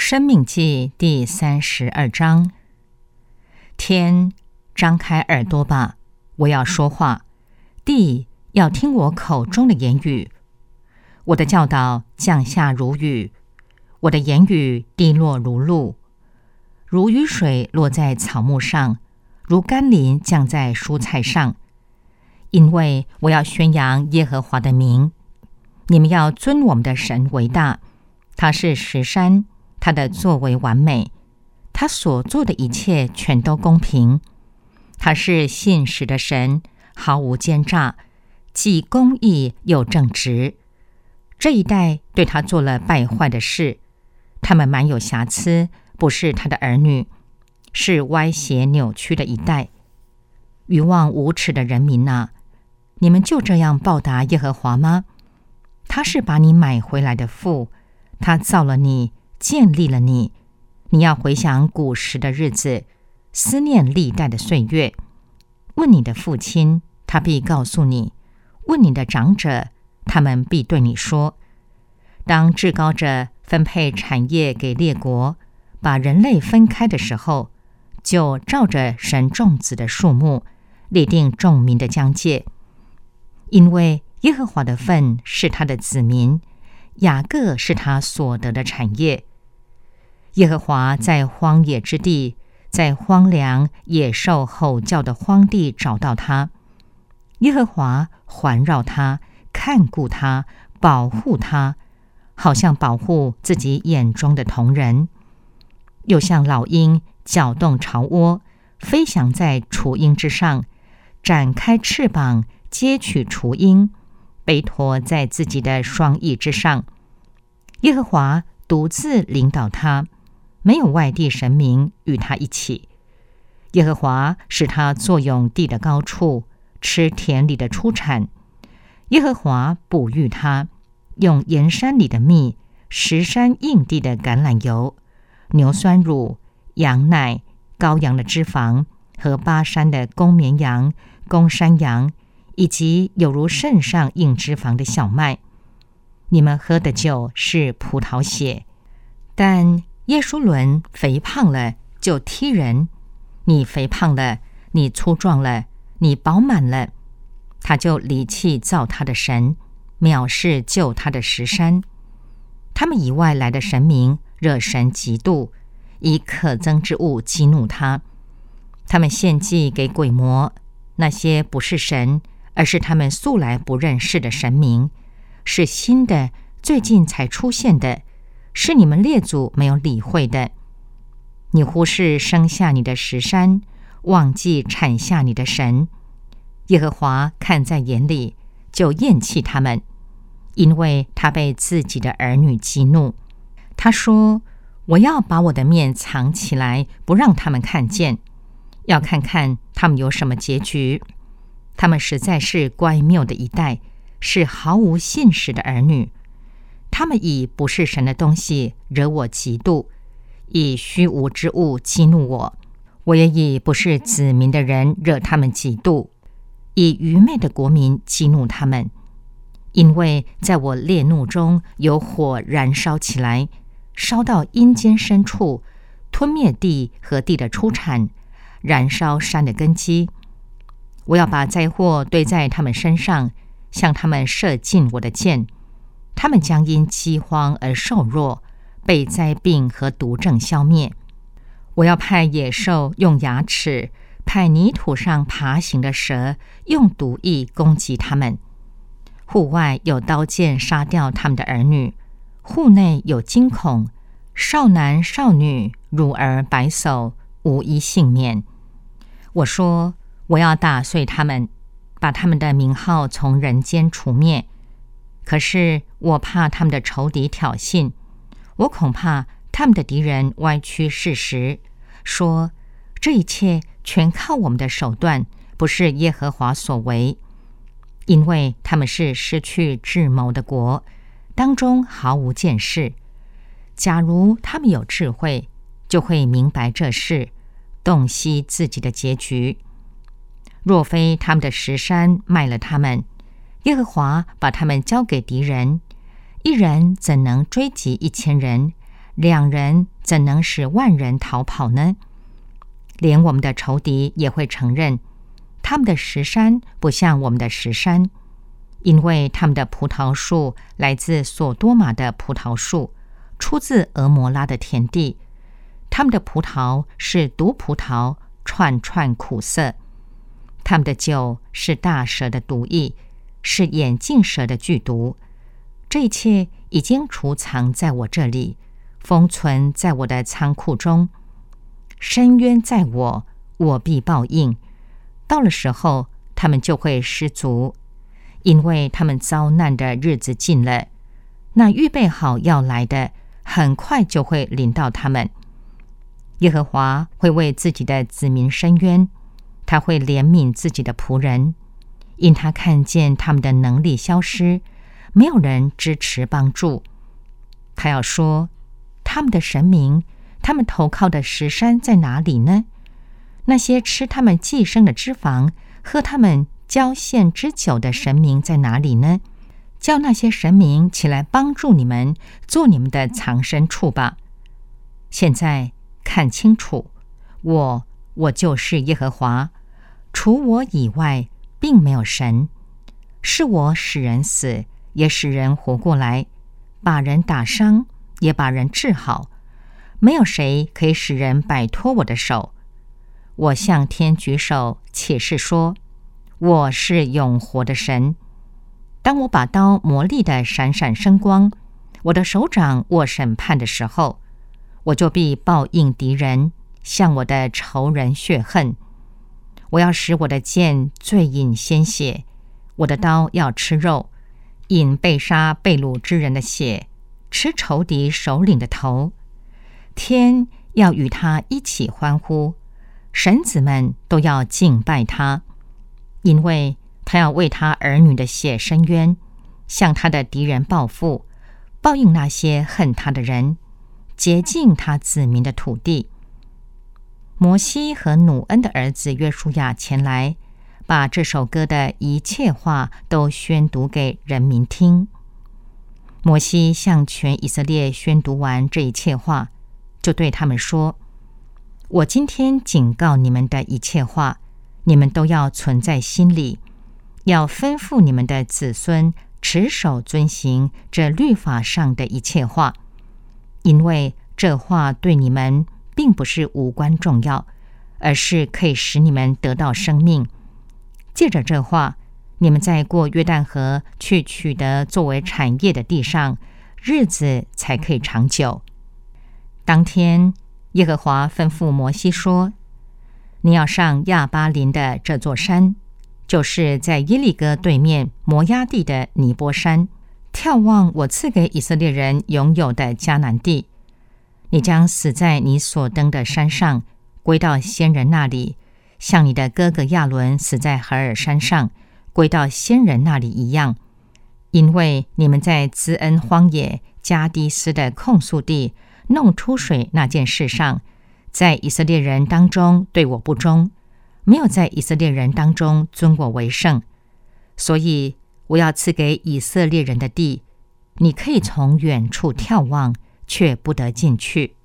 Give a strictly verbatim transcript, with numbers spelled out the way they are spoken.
申命记第三十二章。天，张开耳朵吧，我要说话；地要听我口中的言语。我的教导降下如雨，我的言语滴落如露，如雨水落在草木上，如甘霖降在蔬菜上。因为我要宣扬耶和华的名，你们要尊我们的神为大。他是石山，他的作为完美，他所做的一切全都公平。他是信实的神，毫无奸诈，既公义又正直。这一代对他做了败坏的事，他们满有瑕疵，不是他的儿女，是歪斜扭曲的一代。愚妄无耻的人民啊，你们就这样报答耶和华吗？他是把你买回来的父，他造了你，建立了你。你要回想古时的日子，思念历代的岁月。问你的父亲，他必告诉你；问你的长者，他们必对你说。当至高者分配产业给列国，把人类分开的时候，就照着神众子的数目，立定众民的疆界。因为耶和华的份是他的子民，雅各是他所得的产业。耶和华在荒野之地，在荒凉野兽吼叫的荒地找到他。耶和华环绕他，看顾他，保护他，好像保护自己眼中的瞳人。又像老鹰搅动巢窝，飞翔在雏鹰之上，展开翅膀接取雏鹰，背驮在自己的双翼之上。耶和华独自领导他，没有外地神明与他一起。耶和华使他坐拥地的高处，吃田里的出产。耶和华哺育他，用盐山里的蜜，石山硬地的橄榄油，牛酸乳，羊奶，羔羊的脂肪，和巴山的公绵羊、公山羊，以及有如肾上硬脂肪的小麦。你们喝的酒是葡萄血。但耶书伦肥胖了，就踢人。你肥胖了，你粗壮了，你饱满了，他就离弃造他的神，藐视救他的石山。他们以外来的神明惹神嫉妒，以可憎之物激怒他。他们献祭给鬼魔，那些不是神，而是他们素来不认识的神明，是新的，最近才出现的，是你们列祖没有理会的。你忽视生下你的石山，忘记产下你的神。耶和华看在眼里，就厌弃他们，因为他被自己的儿女激怒。他说：我要把我的面藏起来，不让他们看见，要看看他们有什么结局。他们实在是乖谬的一代，是毫无信实的儿女。他们以不是神的东西惹我嫉妒，以虚无之物激怒我。我也以不是子民的人惹他们嫉妒，以愚昧的国民激怒他们。因为在我烈怒中有火燃烧起来，烧到阴间深处，吞灭地和地的出产，燃烧山的根基。我要把灾祸堆在他们身上，向他们射进我的箭。他们将因饥荒而瘦弱，被灾病和毒症消灭。我要派野兽用牙齿，派泥土上爬行的蛇用毒液攻击他们。户外有刀剑杀掉他们的儿女，户内有惊恐，少男少女、乳儿白叟无一幸免。我说，我要打碎他们，把他们的名号从人间除灭。可是我怕他们的仇敌挑衅，我恐怕他们的敌人歪曲事实，说这一切全靠我们的手段，不是耶和华所为。因为他们是失去智谋的国，当中毫无见识。假如他们有智慧，就会明白这事，洞悉自己的结局。若非他们的石山卖了他们，耶和华把他们交给敌人，一人怎能追击一千人？ 两人怎能使万人逃跑呢？连我们的仇敌也会承认，他们的石山不像我们的石山，因为他们的葡萄树来自索多玛的葡萄树，出自俄摩拉的田地。他们的葡萄是毒葡萄，串串苦涩。他们的酒是大蛇的毒液，是眼镜蛇的剧毒。这一切已经储藏在我这里，封存在我的仓库中。深渊在我，我必报应。到了时候，他们就会失足，因为他们遭难的日子近了。那预备好要来的，很快就会临到他们。耶和华会为自己的子民伸冤，他会怜悯自己的仆人，因他看见他们的能力消失，没有人支持帮助。他要说，他们的神明，他们投靠的石山在哪里呢？那些吃他们寄生的脂肪，喝他们交献之酒的神明在哪里呢？叫那些神明起来帮助你们，做你们的藏身处吧。现在看清楚，我我就是耶和华，除我以外并没有神。是我使人死，也使人活过来，把人打伤，也把人治好。没有谁可以使人摆脱我的手。我向天举手，起誓说，我是永活的神。当我把刀磨砺的闪闪生光，我的手掌握审判的时候，我就必报应敌人，向我的仇人血恨。我要使我的剑醉饮鲜血，我的刀要吃肉，饮被杀被掳之人的血，吃仇敌首领的头。天要与他一起欢呼，神子们都要敬拜他，因为他要为他儿女的血伸冤，向他的敌人报复，报应那些恨他的人，洁净他子民的土地。摩西和努恩的儿子约书亚前来，把这首歌的一切话都宣读给人民听。摩西向全以色列宣读完这一切话，就对他们说，我今天警告你们的一切话，你们都要存在心里，要吩咐你们的子孙持守遵行这律法上的一切话，因为这话对你们并不是无关重要，而是可以使你们得到生命。借着这话，你们在过约旦河去取得作为产业的地上，日子才可以长久。当天，耶和华吩咐摩西说，你要上亚巴琳的这座山，就是在耶利哥对面摩押地的尼波山，眺望我赐给以色列人拥有的迦南地。你将死在你所登的山上，归到先人那里，像你的哥哥亚伦死在何尔山上，归到先人那里一样。因为你们在兹恩荒野加低斯的控诉地弄出水那件事上，在以色列人当中对我不忠，没有在以色列人当中尊我为圣，所以我要赐给以色列人的地，你可以从远处眺望，却不得进去。